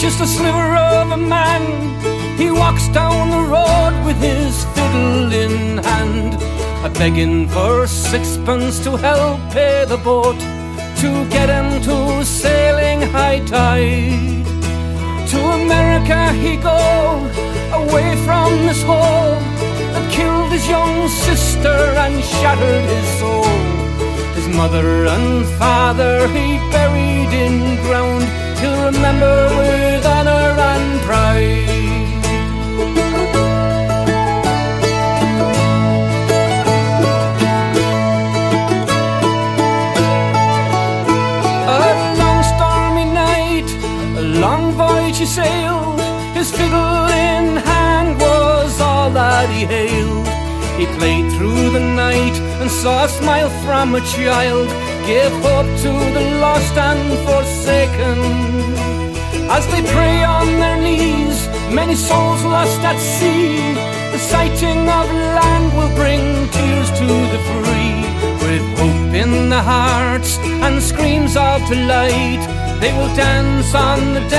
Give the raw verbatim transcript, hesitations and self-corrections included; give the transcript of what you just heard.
just a sliver of a man. He walks down the road with his fiddle in hand, a begging for sixpence to help pay the boat, to get him to sailing high tide. To America he go, away from this hole that killed his young sister and shattered his soul. His mother and father he buried in ground, he'll remember with honour and pride. A long stormy night, a long voyage he sailed, his fiddle in hand was all that he hailed. He played through the night and saw a smile from a child, gave hope to the lost and forsaken. As they pray on their knees, many souls lost at sea, the sighting of land will bring tears to the free. With hope in the hearts and screams of delight, they will dance on the